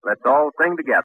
Let's all sing together.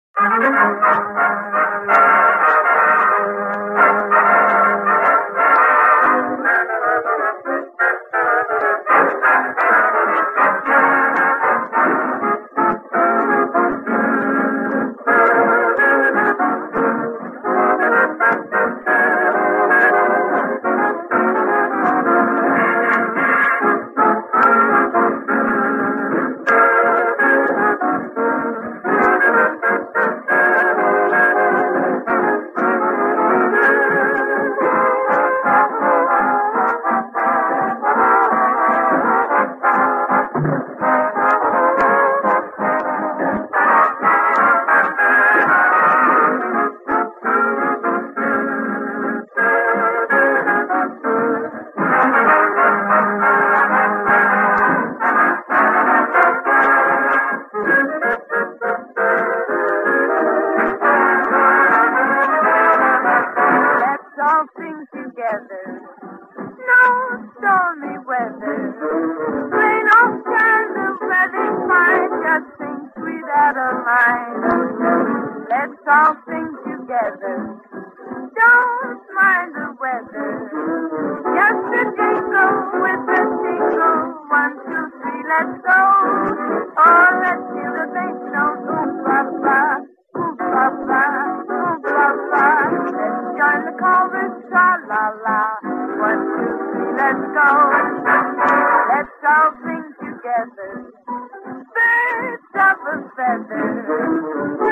Let's all sing together. Don't mind the weather. Just a jingle with a jingle. 1, 2, 3, let's go. Oh, let's hear the bass note. Ooh, la, la. Ooh, la, la. Ooh, la, la. Let's join the chorus. Tra, la, la. 1, 2, 3, let's go. Let's all sing together. Birds of a feather.